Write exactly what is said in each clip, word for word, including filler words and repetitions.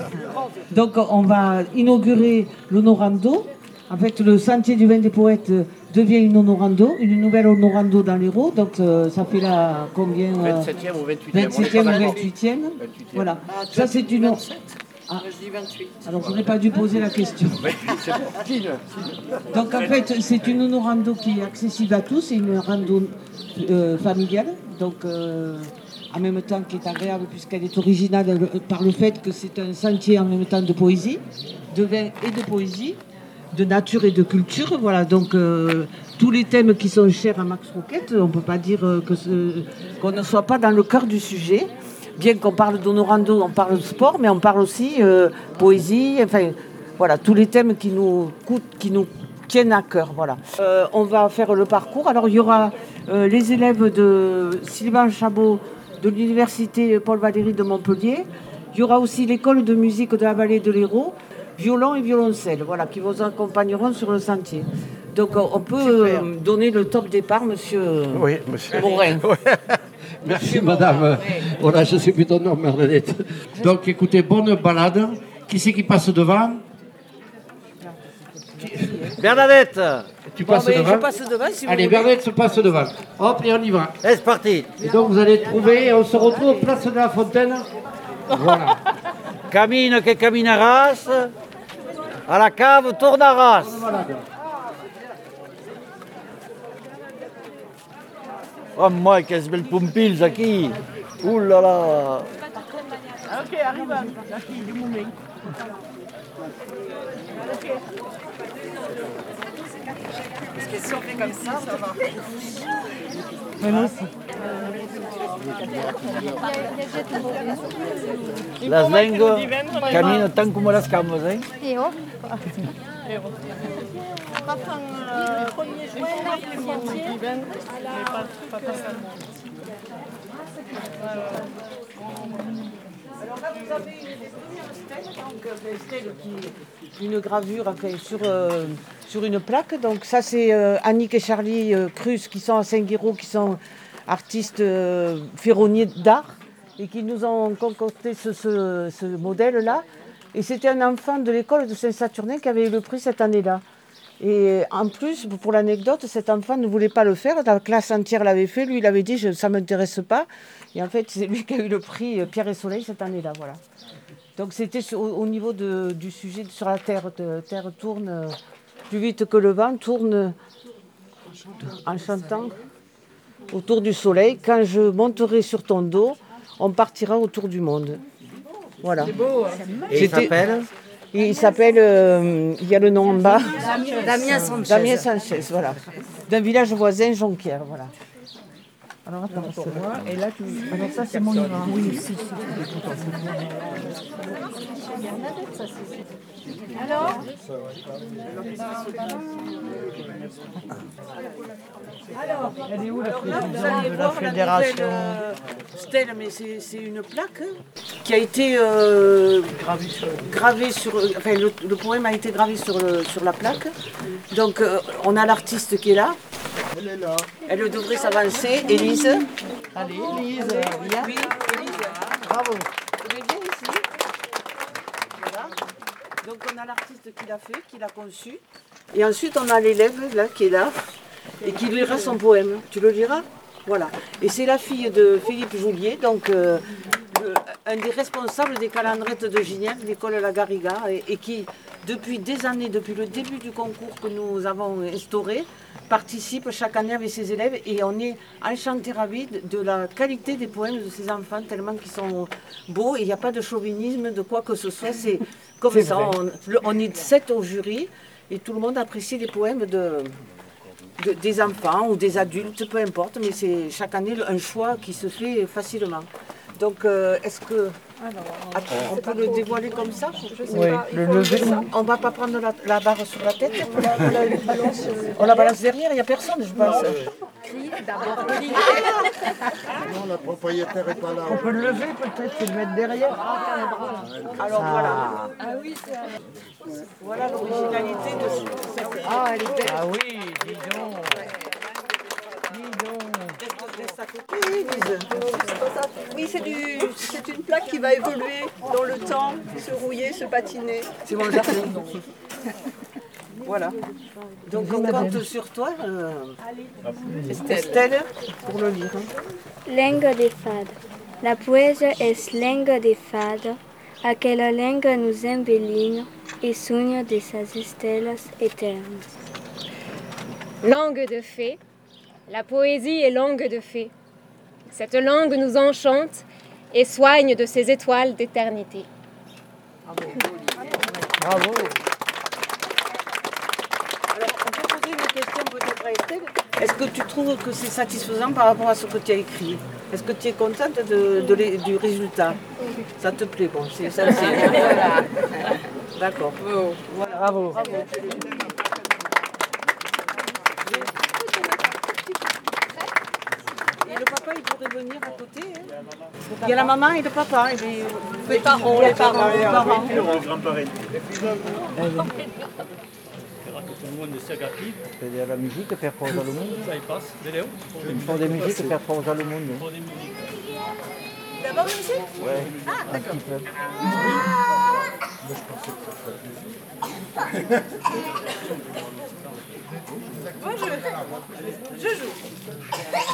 Donc on va inaugurer l'Honorando. En fait, le sentier du vin des poètes devient une Honorando, une nouvelle Honorando dans l'Hérault. Donc euh, ça fait là combien euh, vingt-septième ou vingt-huitième. vingt-septième ou vingt-huitième. Voilà. Ah, Ça c'est une. Ah. Moi, je dis vingt-huit. Alors je n'aurais pas dû poser la question. vingt-huit, c'est bon. Pile. Donc en fait, c'est une Honorando qui est accessible à tous. C'est une rando euh, familiale. Donc euh, en même temps qui est agréable puisqu'elle est originale euh, par le fait que c'est un sentier en même temps de poésie, de vin et de poésie, de nature et de culture. Voilà, donc euh, tous les thèmes qui sont chers à Max Roquette, on ne peut pas dire euh, que ce, qu'on ne soit pas dans le cœur du sujet. Bien qu'on parle d'Honorando, on parle de sport, mais on parle aussi euh, poésie, enfin voilà, tous les thèmes qui nous coûtent, qui nous tiennent à cœur. Voilà. Euh, on va faire le parcours. Alors il y aura euh, les élèves de Sylvain Chabot de l'université Paul Valéry de Montpellier. Il y aura aussi l'école de musique de la vallée de l'Hérault, violon et violoncelle, voilà, qui vous accompagneront sur le sentier. Donc on peut euh, donner le top départ, monsieur, Oui, monsieur. Morin. Merci madame. Voilà, je sais plus ton nom, Bernadette. Donc écoutez, bonne balade. Qui c'est qui passe devant? Bernadette, Tu Bon, passes mais devant je passe devant si vous Allez, voulez. Bernadette se passe devant. Hop, et on y va. c'est parti. Et donc vous allez trouver, on se retrouve place de la Fontaine. Voilà. Camine que camine à race, à la cave tourne à race. Oh, moi, qu'est-ce belle pompille, Zaki. Ouh là là. Ok, arrive à du moment. Parce que si on fait comme ça, ça va. Las lenguas caminan tan como las camas, ¿eh? Et hop. On va prendre le premier juin, les sentiers. Mais pas, pas totalement. Alors là, vous avez une des premières stèles, donc euh, des stèles qui, une gravure enfin, sur, euh, sur une plaque. Donc ça, c'est euh, Annick et Charlie euh, Cruz qui sont à Saint-Guiraud, qui sont artistes euh, ferronniers d'art et qui nous ont concocté ce, ce, ce modèle-là. Et c'était un enfant de l'école de Saint-Saturnin qui avait eu le prix cette année-là. Et en plus, pour l'anecdote, cet enfant ne voulait pas le faire. La classe entière l'avait fait. Lui, il avait dit je, ça ne m'intéresse pas. Et en fait, c'est lui qui a eu le prix Pierre et Soleil cette année-là. Voilà. Donc c'était au, au niveau de, du sujet sur la Terre. La Terre tourne euh, plus vite que le vent, tourne en chantant autour du soleil. Quand je monterai sur ton dos, on partira autour du monde. Voilà. C'est beau. Hein. Et il C'était- s'appelle Il s'appelle, euh, il y a le nom en bas. Damien Sanchez. Damien Sanchez, voilà. D'un village voisin, Jonquière, voilà. Alors attends, Pour moi, et là, tu... alors ça c'est mon Iran. Oui, si, Alors Elle est où la Là, vous présidente allez de la voir la fédération nouvelle, euh, Stèle, mais c'est c'est une plaque qui a été euh, gravée sur. Enfin, le, le poème a été gravé sur, le, sur la plaque. Donc, euh, on a l'artiste qui est là. Elle est là. Elle devrait s'avancer. Élise. Allez, Élise, viens. Oui, Élise. Bravo. Eh bien, viens ici. Voilà. Donc, on a l'artiste qui l'a fait, qui l'a conçu. Et ensuite, on a l'élève là, qui est là et qui lira son poème. Tu le liras? Voilà. Et c'est la fille de Philippe Joulier, donc euh, le- un des responsables des calendrettes de Gignac, l'école La Garriga, et, et qui, depuis des années, depuis le début du concours que nous avons instauré, participe chaque année avec ses élèves. Et on est enchanté, ravis de, de la qualité des poèmes de ces enfants, tellement qu'ils sont beaux. Et il n'y a pas de chauvinisme, de quoi que ce soit. C'est comme ça. On, le- on est sept au jury et tout le monde apprécie les poèmes de... De- des enfants ou des adultes, peu importe, mais c'est chaque année un choix qui se fait facilement. Donc, euh, est-ce que Attends, on peut le dévoiler comme ça? Oui, le lever. On ne va pas prendre la, la barre sur la tête? On la balance derrière, il n'y a personne, je pense. Non, la propriétaire est pas là. On peut le lever peut-être et le mettre derrière. Alors voilà. Voilà l'originalité de cette. Ah, elle est belle. Ah oui, dis donc. Dis donc. Reste à côté, Lise. C'est pas ça. Oui, c'est du, c'est une plaque qui va évoluer dans le temps, se rouiller, se patiner. C'est mon jardin. Voilà. Donc on compte sur toi, euh, Estelle. Estelle, pour le lire. Lengua de fada. La poesia es lengua de fada, aquella lengua nous embellina e sonha dessas estrelas eternas. Langue de fée, la poésie est langue de fée. Cette langue nous enchante et soigne de ses étoiles d'éternité. Bravo. Bravo. Alors, on peut poser une question peut-être à Estelle. Est-ce que tu trouves que c'est satisfaisant par rapport à ce que tu as écrit? Est-ce que tu es contente de, de les- du résultat? Ça te plaît, bon, c'est ça. c'est- D'accord. Voilà. Bravo. Et le papa, il pourrait venir à côté. Hein. Il y a la maman et le papa. Et les, Les parents, les parents, les parents. C'est de la musique per forza al mondo. Ils font des musiques per forza al mondo. D'abord une musique? Ouais, un petit peu. Je joue.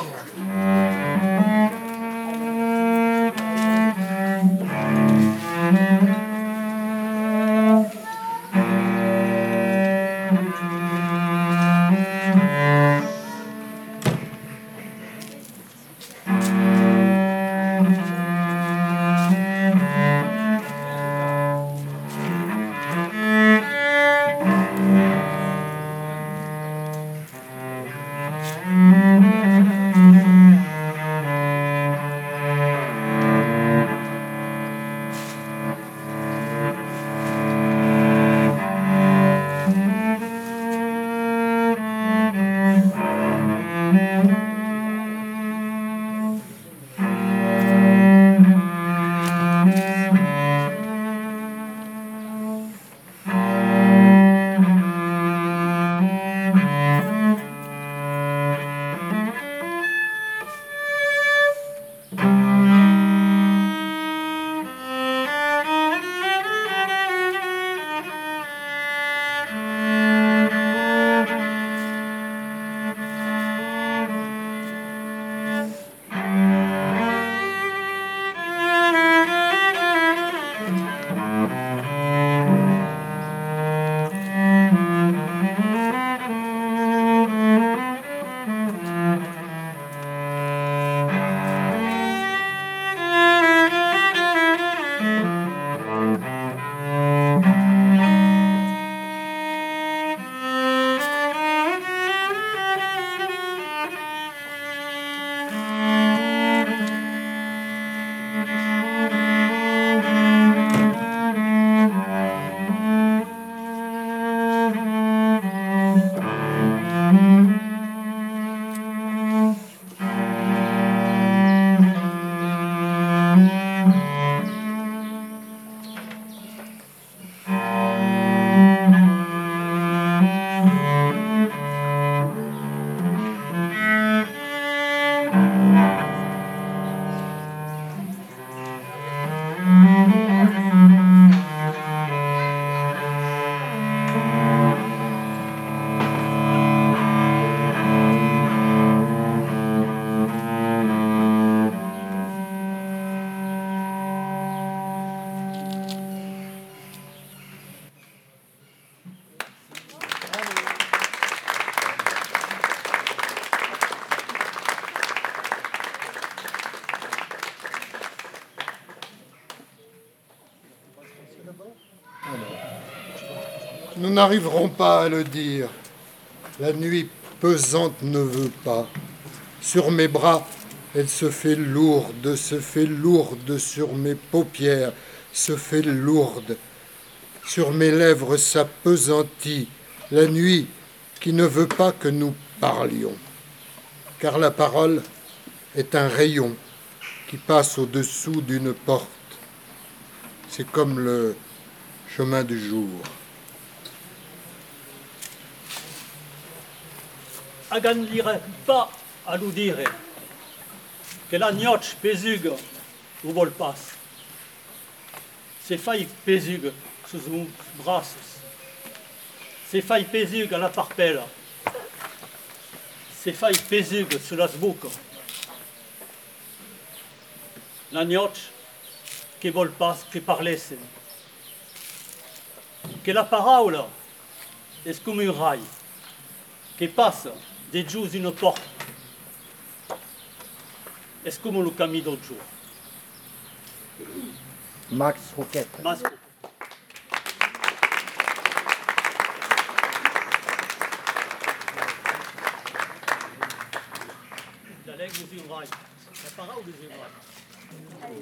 Nous n'arriverons pas à le dire. La nuit pesante ne veut pas. Sur mes bras, elle se fait lourde, se fait lourde sur mes paupières, se fait lourde. Sur mes lèvres s'appesantit la nuit qui ne veut pas que nous parlions. Car la parole est un rayon qui passe au-dessous d'une porte. C'est comme le chemin du jour. Agandire pas alludire, che la gnocch pesug u vol pas. Se fai pesug sus un braços. Se fai pesug a la parpella. Se fai pesug su las buco. La gnocch che vol pas che parlesse. Che la paraula è come un rai che passa de giù in una porta. È come lo cammino del giù. Max Roquette. Max La legge di un rai. La paraula di un rai.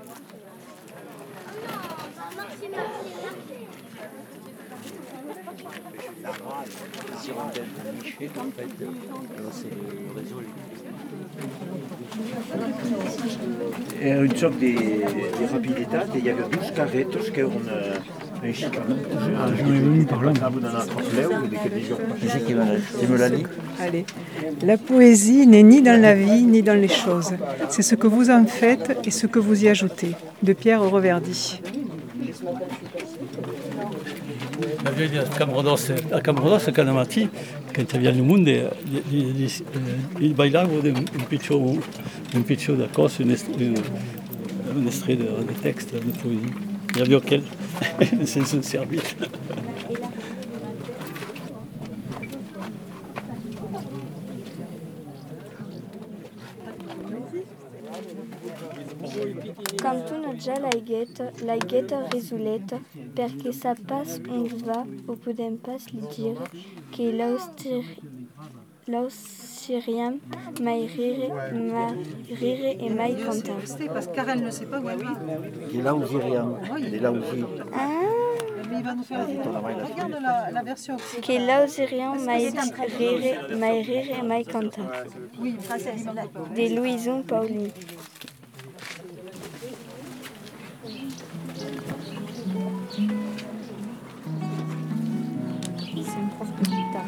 É un joc de, de rapidità, il y avait douze carretos que on réussit quand même. Ah, j'en ai venu par là. Ah, vous en avez un ou des jours. Qui c'est qui me, qui me l'a dit? Allez, la poésie n'est ni dans la vie ni dans les choses. C'est ce que vous en faites et ce que vous y ajoutez. De Pierre Reverdy. La vieille Camrodos, a Camrodos, a Canamati, quand il vient au monde, il bailava un piccio, un piccio de cose, un extrait de, de texte, de poésie. Il y avait auquel, c'est son service. Cantuno già l'aiguette, l'aiguette risulette, perché ça passe on va, ou podem pas li dire, que l'Austérien mai rire, mai rire et mai content. Parce qu'Arène ne sait pas où elle Il est là où j'ai rien. Il est là où j'ai. Ah, mais il va nous faire regarde la, la version. que l'Austérien mai rire, mai rire et mai content. Oui, princesse. De Louison Pauline. C'est un prof de guitare.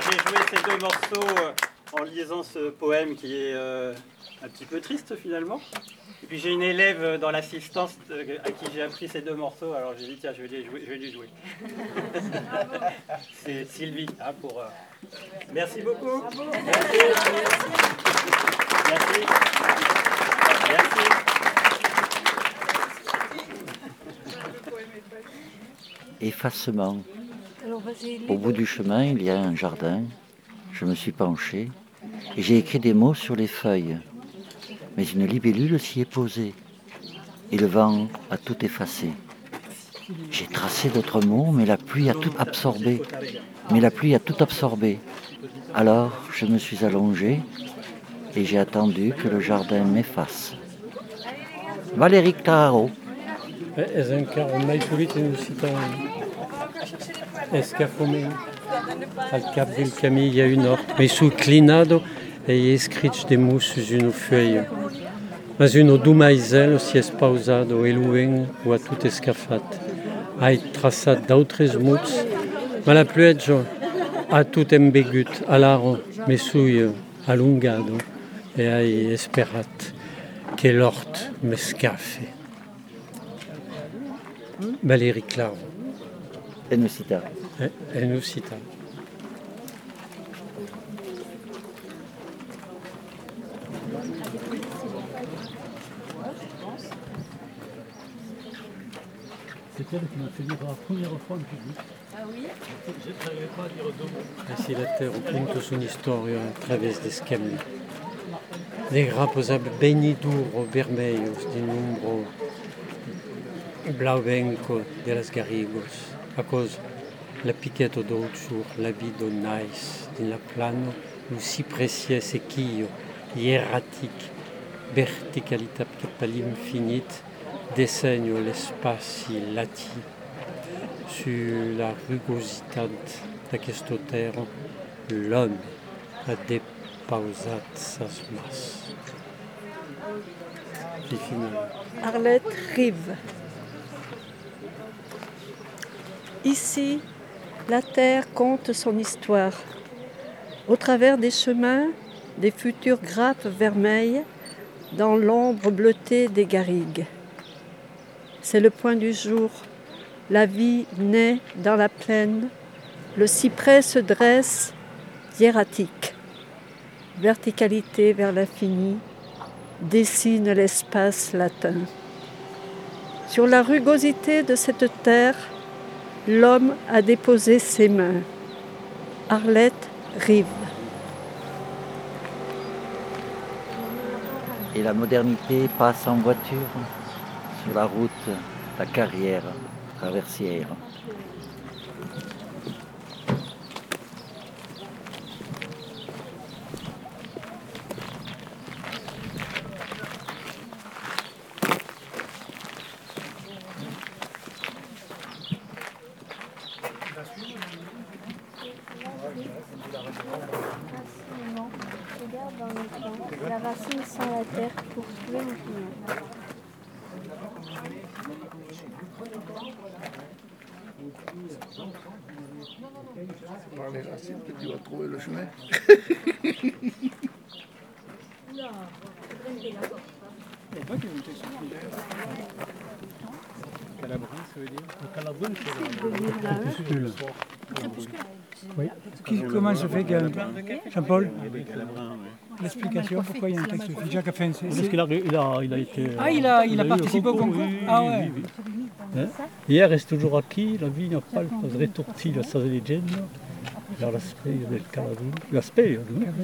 joué ces deux morceaux en lisant ce poème qui est euh, un petit peu triste finalement. Et puis j'ai une élève dans l'assistance à qui j'ai appris ces deux morceaux, alors j'ai dit tiens je vais les jouer, je vais les jouer. C'est Sylvie hein, pour. Euh... Merci beaucoup. Merci. Merci. Merci. Effacement. Au bout du chemin, il y a un jardin. Je me suis penché et j'ai écrit des mots sur les feuilles. Mais une libellule s'y est posée et le vent a tout effacé. J'ai tracé d'autres mots, mais la pluie a tout absorbé. Mais la pluie a tout absorbé. Alors, je me suis allongé et j'ai attendu que le jardin m'efface. Valérie Claro. Ezencar mai sulit inusitan escafome al cap del camí a une horte, mais sous clinado e escrits de mots sur une feuille. Mas uno dumaizel si es pausado e luen o a tout escafat. Ai traçat d'autres mots, ma la plueggio a tout embegut, alaro me sui allungado e ai esperat che l'horte m'escafe. Valérie Claro. Elle nous cita. Elle nous cita. C'est elle qui m'a fait lire la première fois en public. Ah oui? Je n'arrivais pas à dire deux mots. Ainsi la terre conta son história através desse caminho. De grappos abbenidur vermelhos de número blauvenco delas garrigos, a causa la piqueta d'outsur, la vida nais, din la plano, lo si précieux sequillo, hierratique, verticalità per l'infinite, disegno l'espace lati sur la rugosità da questo terra, l'homme a dépausat sas masses. Arlette Rive. Ici, la terre conte son histoire. Au travers des chemins, des futures grappes vermeilles, dans l'ombre bleutée des garrigues. C'est le point du jour. La vie naît dans la plaine. Le cyprès se dresse, hiératique. Verticalité vers l'infini dessine l'espace latin. Sur la rugosité de cette terre, l'homme a déposé ses mains. Arlette Rive. Et la modernité passe en voiture sur la route, la carrière traversière. Regarde dans le temps, la racine sans la terre pour trouver le chemin. Par les racines que tu vas trouver le chemin. Calabrin, ça veut dire le calabrin, c'est le crépuscule. Oui. Comment se fait que Jean-Paul l'explication pourquoi il y a un texte de Jacques Affin? Parce qu'il a, il a, il a été. Ah, il a, il a participé au concours. Ah ouais. Oui, oui. Hier est toujours acquis, la vie n'a pas le retorti la sa leggenda, l'aspect del calabro, l'aspect,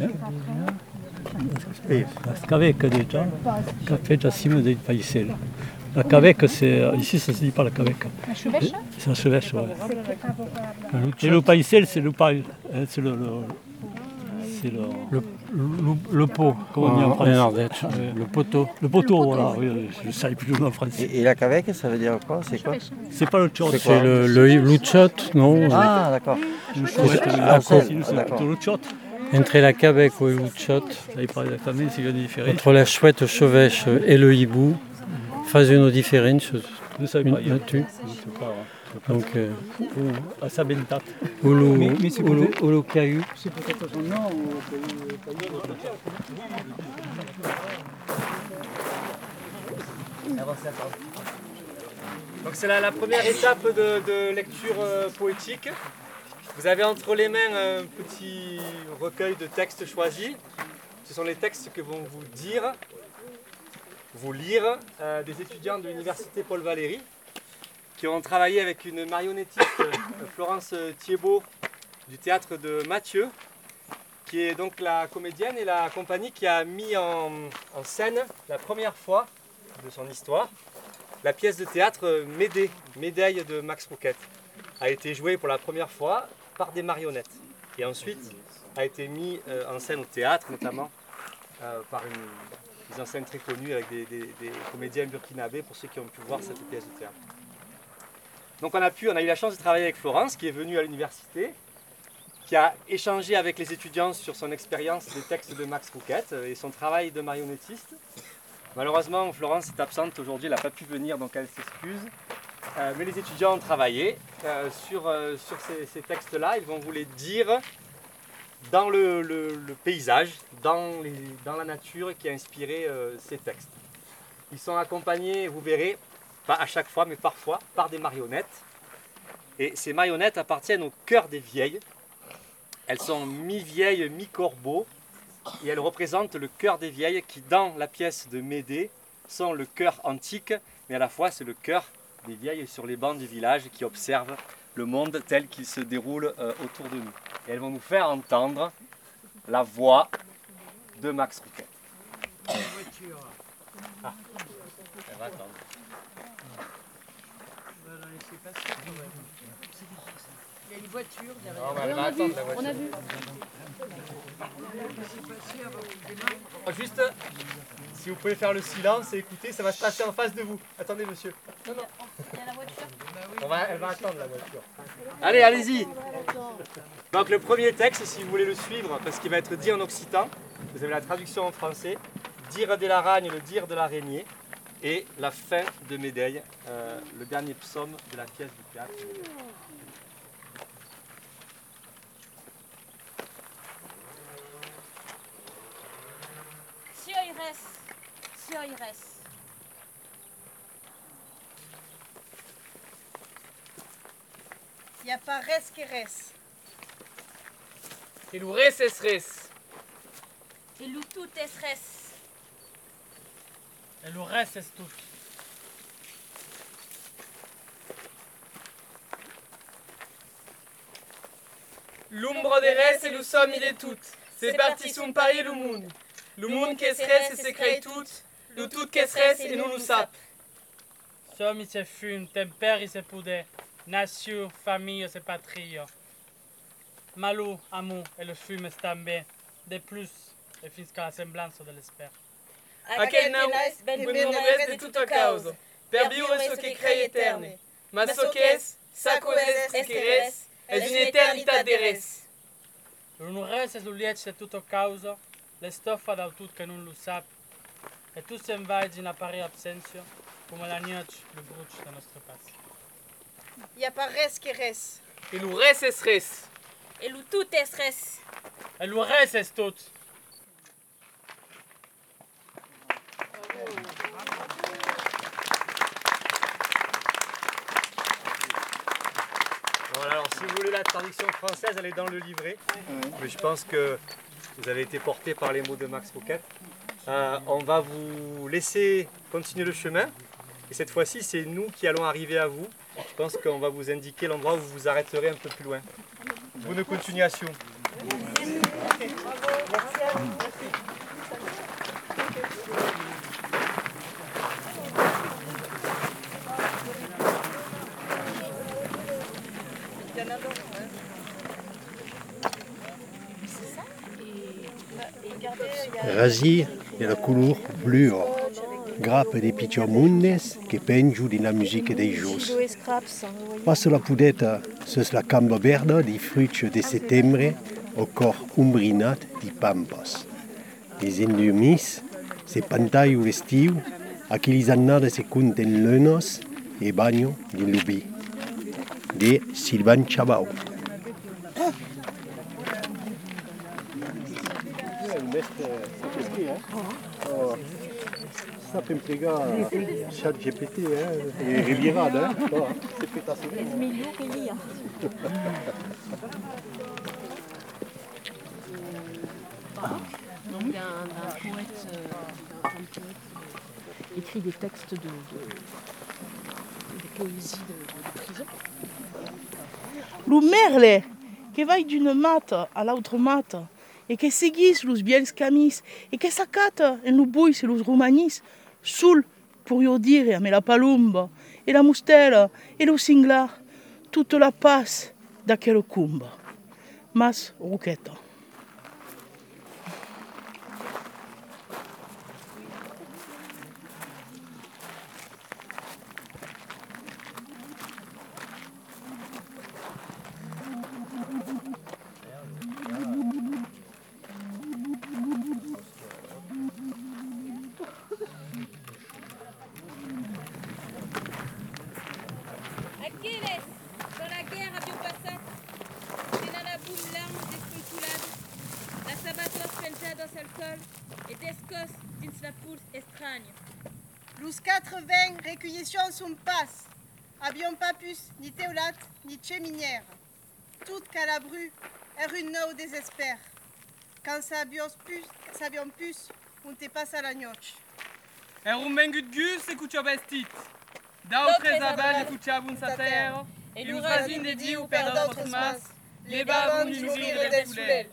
la cavecca déjà, café Giassimo del Paisel. La cavecca, c'est ici ça se dit pas la cavecca. La chevêche. C'est la chevêche, ouais. Et le paisel, c'est le paille, c'est le, le c'est le le, le, le pot, comment on dit en français. Le poteau. Le poteau, voilà. Oui, je ne savais plus le nom en français. Et, et la cavecca, ça veut dire quoi? C'est quoi? C'est pas le tchot. C'est le le luchot, non? Ah, d'accord. Le tchot. Entre la cavecca et le luchot, entre la chouette chevêche et le hibou, faz une différence. Ne savez pas. Une, tu. Donc, euh, à Sabentat. Olo, Mais- mais c'est Olo, peut-être- Olo Cahu. C'est peut-être son nom ou Donc c'est la, la première étape de, de lecture euh, poétique. Vous avez entre les mains un petit recueil de textes choisis. Ce sont les textes que vont vous dire, vous lire euh, des étudiants de l'université Paul Valéry qui ont travaillé avec une marionnettiste, euh, Florence Thiebaud, du théâtre de Mathieu, qui est donc la comédienne et la compagnie qui a mis en, en scène la première fois de son histoire la pièce de théâtre Médée, Médaille de Max Rouquette, a été jouée pour la première fois par des marionnettes et ensuite a été mis euh, en scène au théâtre, notamment euh, par une mise en scène très connue avec des, des, des comédiens burkinabés pour ceux qui ont pu voir cette pièce de théâtre. Donc on a, pu, on a eu la chance de travailler avec Florence qui est venue à l'université, qui a échangé avec les étudiants sur son expérience des textes de Max Rouquette et son travail de marionnettiste. Malheureusement, Florence est absente aujourd'hui, elle n'a pas pu venir, donc elle s'excuse. Euh, mais les étudiants ont travaillé euh, sur, euh, sur ces, ces textes-là. Ils vont vous les dire dans le, le, le paysage, dans, les, dans la nature qui a inspiré euh, ces textes. Ils sont accompagnés, vous verrez, pas à chaque fois, mais parfois, par des marionnettes. Et ces marionnettes appartiennent au cœur des vieilles. Elles sont mi-vieilles, mi-corbeaux. Et elles représentent le cœur des vieilles qui, dans la pièce de Médée, sont le cœur antique, mais à la fois c'est le cœur des vieilles sur les bancs du village qui observent le monde tel qu'il se déroule euh, autour de nous. Et elles vont nous faire entendre la voix de Max Rouquette. Ah, elle va attendre. Il y a une voiture derrière. Non, mais elle va attendre la voiture. On a vu. Juste, si vous pouvez faire le silence et écouter, ça va se passer en face de vous. Attendez, monsieur. Non, non. Il y a la voiture. On va, elle va attendre la voiture. Allez, allez-y. Donc le premier texte, si vous voulez le suivre, parce qu'il va être dit en occitan, vous avez la traduction en français, dire de l'aragne, le dire de l'araignée, et la fin de Médaille, euh, le dernier psaume de la pièce du théâtre. Sioires, sioires. Il n'y a pas res que res. Et le res es res. Et le tout est res. Et le reste est tout. L'ombre des res et le somme il est tout. C'est parti son pari le monde. Le monde qu'est res et se crée tout. Le tout qu'est res et nous nous sap. Som il se fume, tempère il se poudre. Nation, famille c'est patrie. Malou, amour et le fume est tombé. De plus, et jusqu'à la semblance de l'espère. Aquel não, ben reste de toute cause. Per vivre ce qui crée éterne. Mas ce qu'est, sa cause est ce qui reste, est une éternité de res. L'unurès est le liet de toute cause, l'estoffa del tout que non lo sap, et tout s'envaït in appari absentio, come la nuit le bruch de nostre pas. Il n'y a pas res que res. Et le res est res. Et le tout est res. Et le reste est tout. Voilà, alors si vous voulez la traduction française, elle est dans le livret. Mais je pense que vous avez été porté par les mots de Max Rouquette. Euh, on va vous laisser continuer le chemin. Et cette fois-ci, c'est nous qui allons arriver à vous. Je pense qu'on va vous indiquer l'endroit où vous vous arrêterez un peu plus loin. Bonne continuation. Rasir è la color blu, grappa di picciamunnes che pengiu di la musica dei gios. Passo la pudetta sus la camba verda di frutti de settembre o cor umbrinat di pampas. Des endumis se pantaio l'estiu, a chi li annade se conten lenos e bagno di lubi. de Sylvain Chabao. Ça peut impliquer chat G P T et Riviérade. Donc d'un poète, euh, d'un poète euh, écrit des textes de, de, de poésie de, de prison. Lu merle che vai d'une mata all'altra mata e che seguis los biels camis e che saccata en lu buis e los romanis sul pour io dire me la palumba e la mustela e lo singlar tutta la paz d'aquella cumba. Mas Ruqueta. Aquiles, dans la guerre à Biopassat, Senanaboum l'arme desconculade, la sabatos penjados alcool et descos dins la pulse estragne. Los quatre-vingts recueillissions sont passe, avions pas plus ni théolate ni chéminière. Toute calabru est une au désespère. Quand sabios plus, sabions plus, on te passe à la gnoche. Un rumengut gus et cuccio vestit. D'autres aval et cucciabun sa terre, et l'ourasin des dieux ou per d'autres masses, les babons du nourrir del soulel.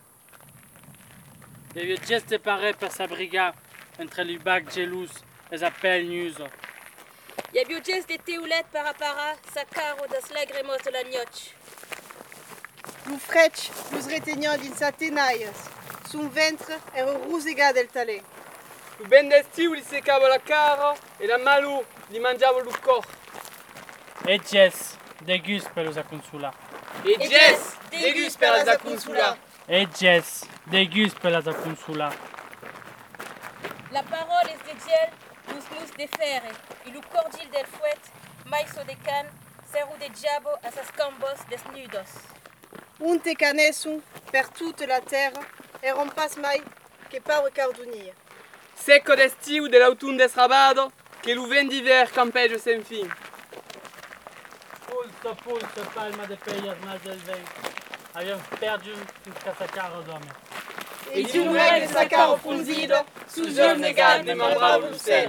Le vieux geste paraît per sa briga, entre l'ubac gelous et sa pelle nuse. Y a bioges de teulet para para, sa caro das lagremos de la gnoche. Lu frech, lus retenions din sa tenailles, son ventre est rosega del talé. Lu ben d'estiu li secava la cara e la malou li mangiava lo cor. Et Jess, déguste per la consula. E Jess, déguste per la consula. Et Jess, déguste per la consula. La parole est de Diel, nous nous de ferre, et le cordil del fouet, maiso de can, cerro de diabo a sas cambos desnudos. Un te canesum per toute la terre, et rompas mai que pau cardunir. Secco d'estiu de l'autunno desrabado, che lo vent d'hiver campeggia sen fin. Pulso, pulso, palma de peias mal del vento. Abbiamo perdu un casacaro d'homme. E di un re de sacaro funzido, su giorno negat ne membrava l'ucel.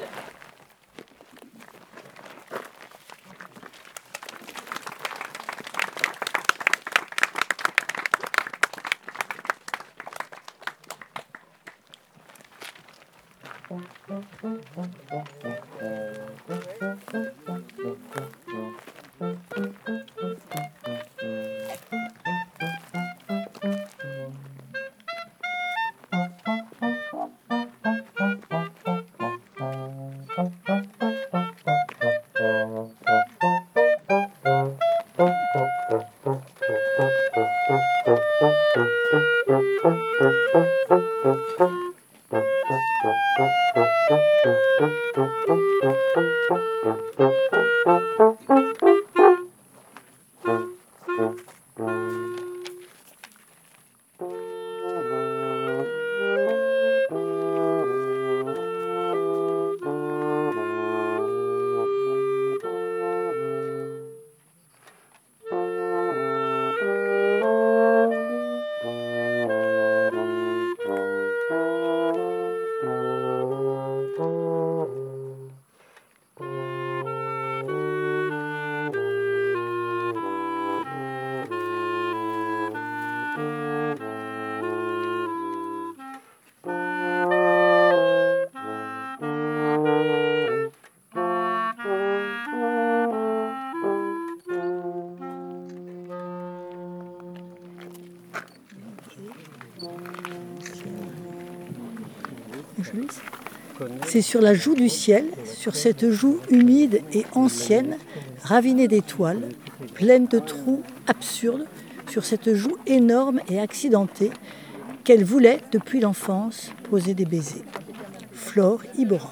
C'est sur la joue du ciel, sur cette joue humide et ancienne, ravinée d'étoiles, pleine de trous absurdes, sur cette joue énorme et accidentée, qu'elle voulait, depuis l'enfance, poser des baisers. Flore Ibora.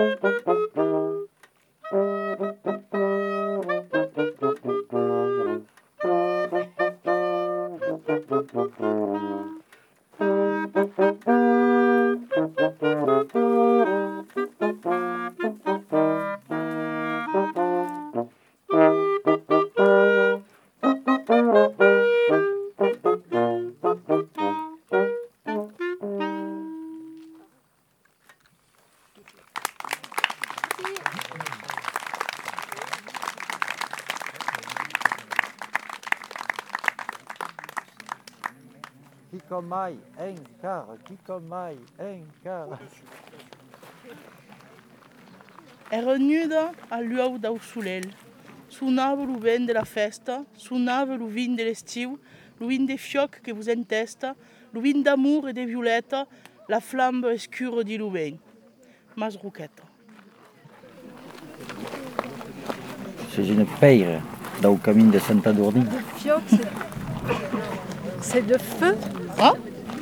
Kikomai, enkar, kikomai, enkar. È renuda a luau dau sulel. Suonava lo vent de la festa, suonava lo vin de l'estiu, lo vin de fioc che vos en testa, lo vin d'amour e de violeta, la flambe escura di lo vent. Mas Roqueta. C'est une peire dans le camin de Saint-Adourdi. Le fioc, c'est de feu. Hein?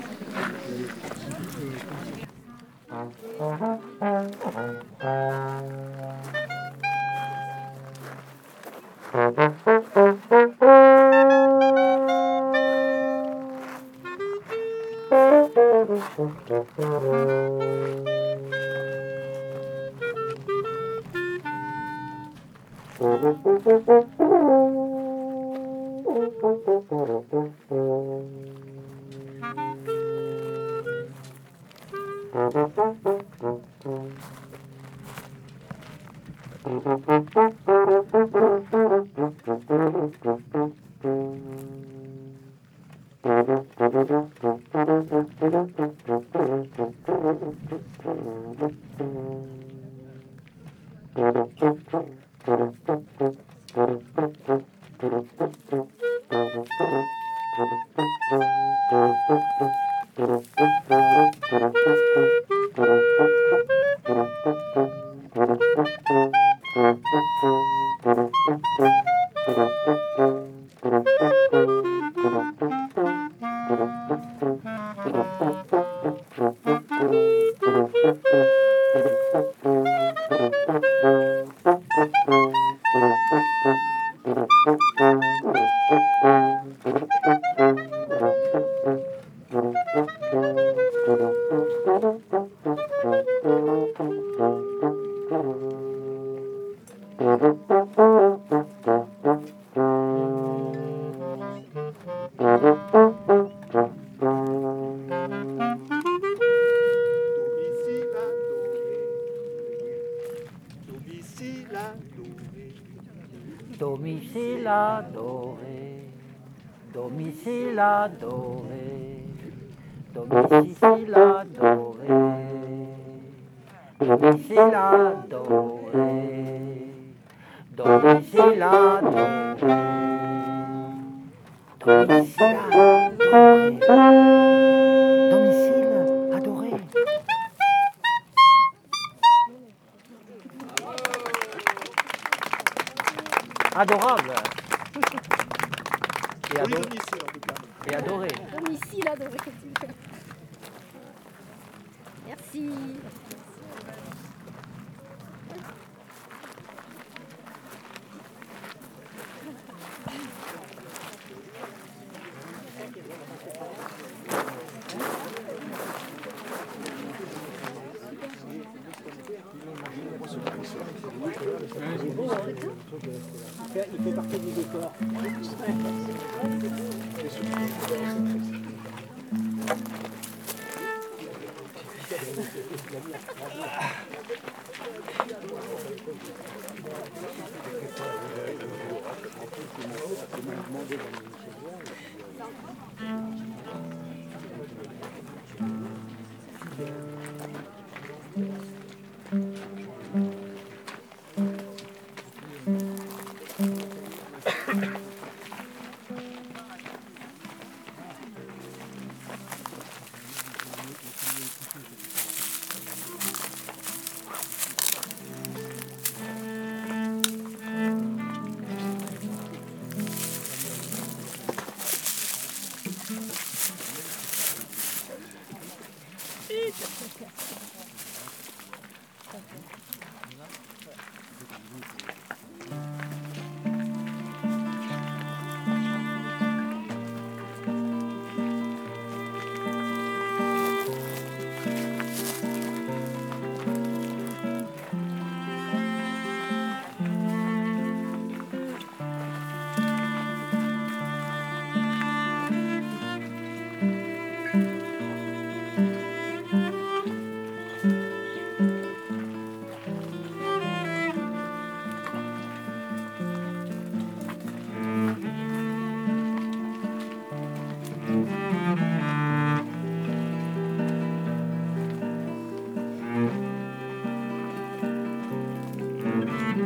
Domicile adoré, domicile adoré, domicile adoré, domicile adoré, domicile adoré, domicile adoré, domicile adoré. Adorable. Et, ado et adoré. Domicile adoré. Merci. Il fait partie du décor.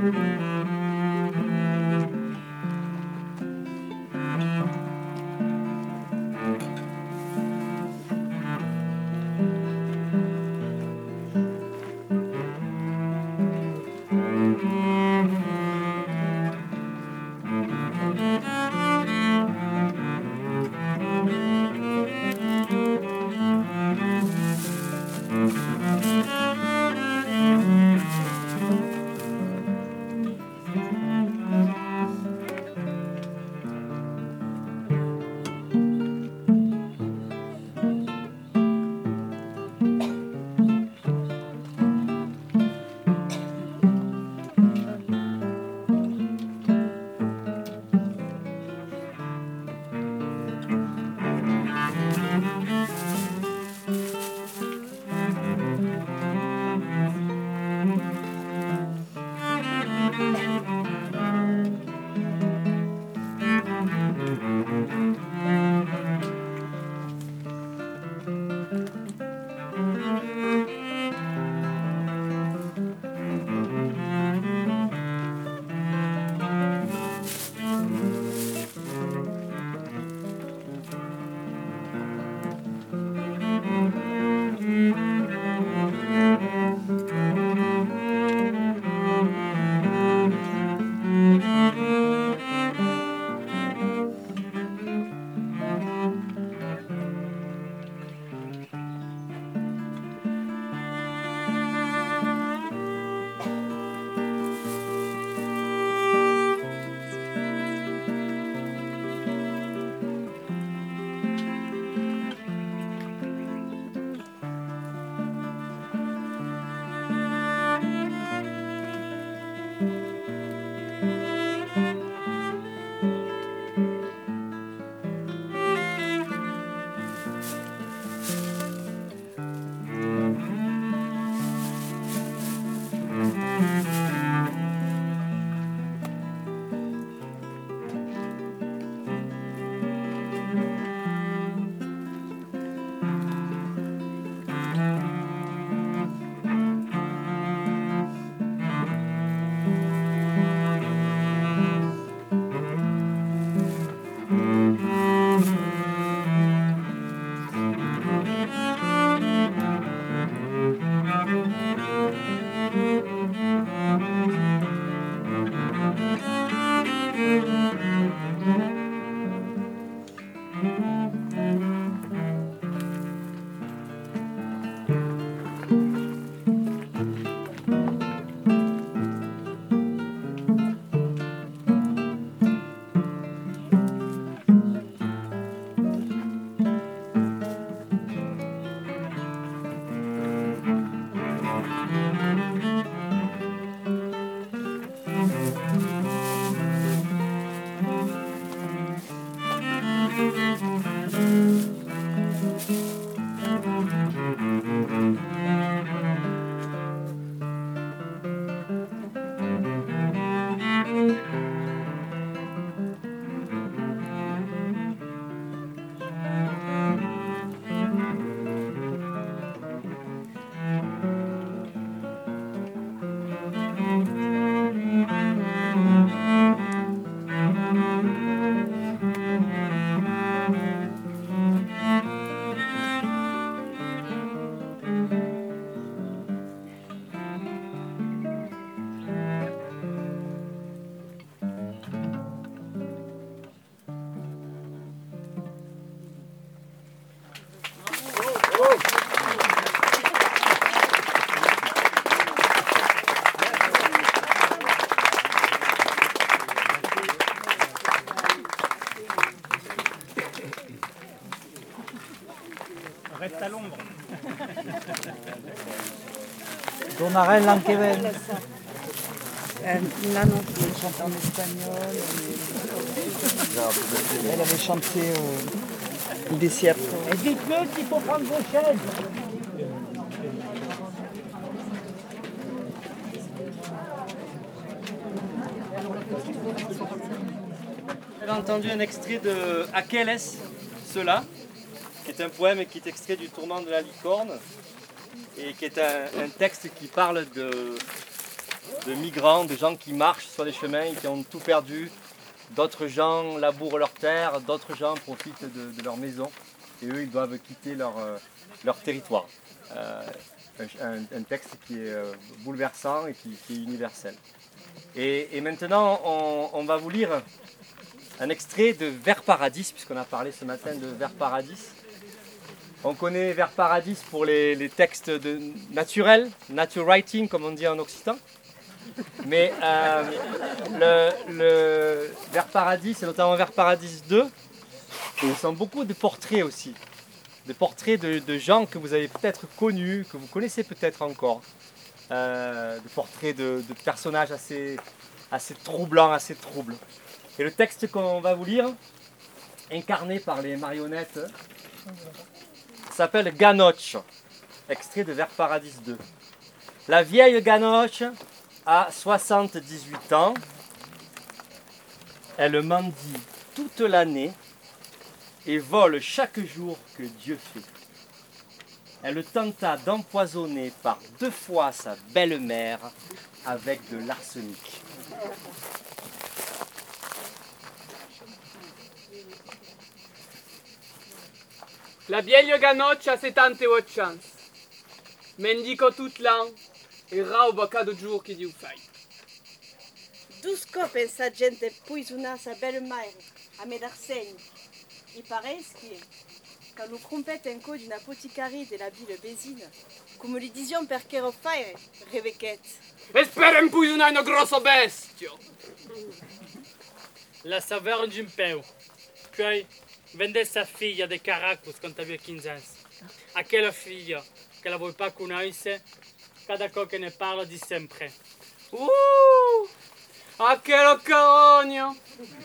Reste à l'ombre. Tornarel Lanqueven. Là non, elle chante en espagnol. Elle, elle avait chanté euh, Il Desierto. Et dites-le qu'il faut prendre vos chaises. Vous avez entendu un extrait de Aqueles, cela, qui est un poème qui est extrait du Tournant de la Licorne et qui est un, un texte qui parle de, de migrants, de gens qui marchent sur les chemins et qui ont tout perdu. D'autres gens labourent leurs terres, d'autres gens profitent de, de leur maison et eux ils doivent quitter leur, euh, leur territoire. Euh, un, un texte qui est euh, bouleversant et qui, qui est universel. Et, et maintenant on, on va vous lire un extrait de Vers Paradis, puisqu'on a parlé ce matin de Vers Paradis. On connaît Vers Paradis pour les, les textes de, naturels, nature writing comme on dit en occitan. Mais euh, le, le Vers Paradis, et notamment Vers Paradis deux, ce sont beaucoup de portraits aussi. Des portraits de, de gens que vous avez peut-être connus, que vous connaissez peut-être encore. Euh, des portraits de, de personnages assez, assez troublants, assez troubles. Et le texte qu'on va vous lire, incarné par les marionnettes, s'appelle Ganoche, extrait de Vers Paradis deux. La vieille Ganoche a soixante-dix-huit ans. Elle mendie toute l'année et vole chaque jour que Dieu fait. Elle tenta d'empoisonner par deux fois sa belle-mère avec de l'arsenic. La vieille Ganoche a settantotto chance. Mendico toute l'an e rauba cada giorno che Dio fai. Dusko pensa gente poisonna sa belle-mère a Medarseigne. Il paraît ce qui est. Quand nous crompette un co d'une apothicari de la ville Bésine, come li disions per che fare, Rebecchette. E spera impoisonare una grossa bestia. La saveur d'un peu. Puis vendait sa fille à des Caracos quand aveva quinze ans. A quella figlia che la vuoi pas conoscere, cada cosa ne parla di sempre. Uh! A quello carogno!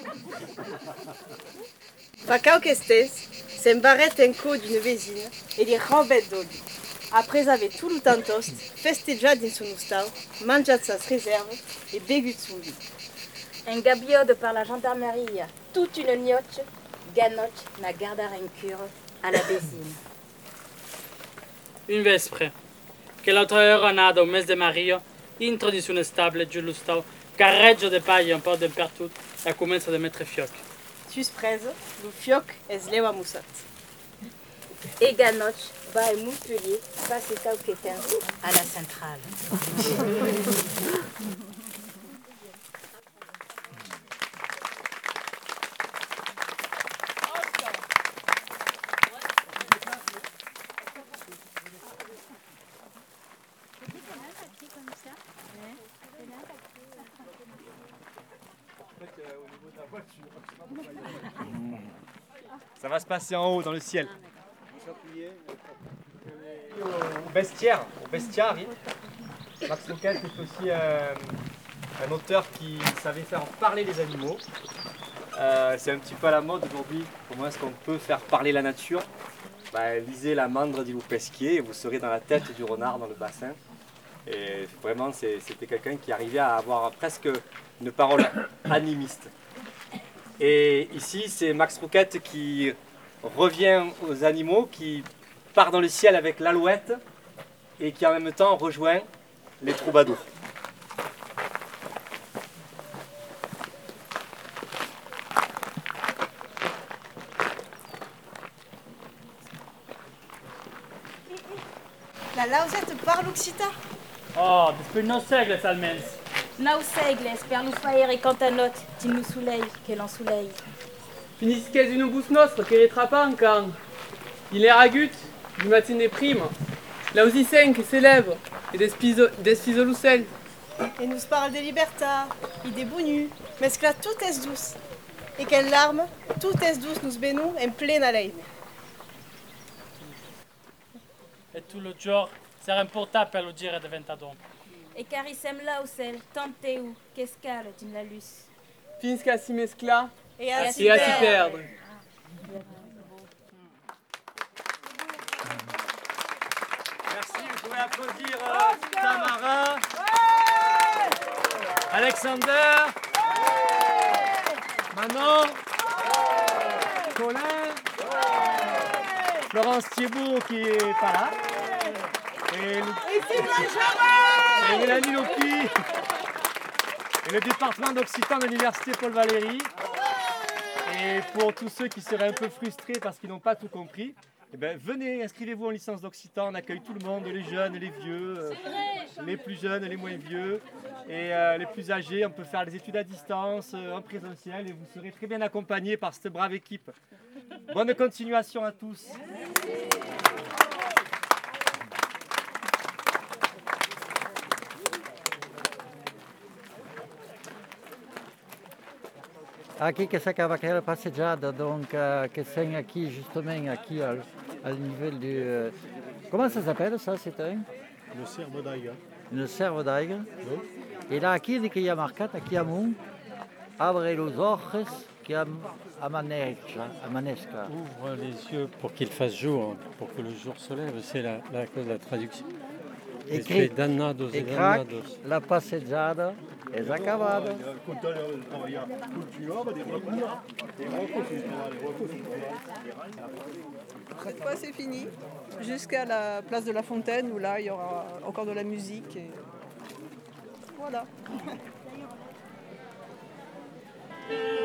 Facao que estes, s'embarrette un co d'une vesine et li rembette d'oli. Après avait tout le temps toast, festejat din son ustau, mangiat sas réserves et begut son lit. Un gabiode par la gendarmerie, toute une gnocche, Ganoche n'a garda rancure à la Bésine. Un vespre, che l'altra era nata un mese de Maria, intro di una stable giù lo stau, carreggio de paglia un po' dappertutto e comincia a mettere fioc. Sus prese, lo fioc es leu a mussat. Et Ganoche va à Montpellier passer quelques temps à la centrale. Ça va se passer en haut, dans le ciel. Au bestiaire, au bestiari. Max Rouquette est aussi euh, un auteur qui savait faire parler les animaux. Euh, c'est un petit peu à la mode aujourd'hui. Comment est-ce qu'on peut faire parler la nature? Bah, lisez La Mandre di Lupesquier et vous serez dans la tête du renard dans le bassin. Et vraiment, c'était quelqu'un qui arrivait à avoir presque une parole animiste. Et ici, c'est Max Rouquette qui revient aux animaux, qui part dans le ciel avec l'alouette et qui en même temps rejoint les troubadours. La Lausette parle occitan. Oh, despre no segles almens. Nau segles per lu faere cantanot, tin lu soleil, qu'elle en soleil. Finisques une bousse nostre che retrapa encan. Il est ragut, du matin des primes. Là aussi cinq s'élève, et despiso lucel. Et nous parle de libertà, et des bonus, mais que là tout est douce. Et quelle larme, tout est douce nous benou en pleine haleine. Et tout le jour, c'est important per lo dire de ventadon. Et carissem lausel, tanteu, qu'escale din la luz. Finisque à s'y mescla, et à s'y perdre. Merci, vous pouvez applaudir euh, Tamara, Alexander, Manon, Colin, Florence Thiebaud qui est pas là. Et, le... et Mélanie Lopi et le département d'Occitan de l'Université Paul Valéry. Et pour tous ceux qui seraient un peu frustrés parce qu'ils n'ont pas tout compris, eh bien, venez, inscrivez-vous en licence d'Occitan, on accueille tout le monde, les jeunes, les vieux, euh, les plus jeunes, les moins vieux, et euh, les plus âgés. On peut faire des études à distance, euh, en présentiel, et vous serez très bien accompagnés par cette brave équipe. Bonne continuation à tous. Aqui que s'acaba aquela passejada, donc, euh, que c'est aqui, justement, aqui, à, à niveau du... Euh, comment ça s'appelle, ça, c'est un? Le cerveau d'aigle. Le cerveau d'aigle. Oui. Et là, aqui, il y a marqué, aqui à mon, abre los ojos, que amanezca. Ouvre les yeux pour qu'il fasse jour, pour que le jour se lève, c'est la, la, la traduction. Écrit, dannados et crac, la passejada est acabada. Cette fois, c'est fini. Jusqu'à la place de la Fontaine, où là, il y aura encore de la musique. Et... voilà.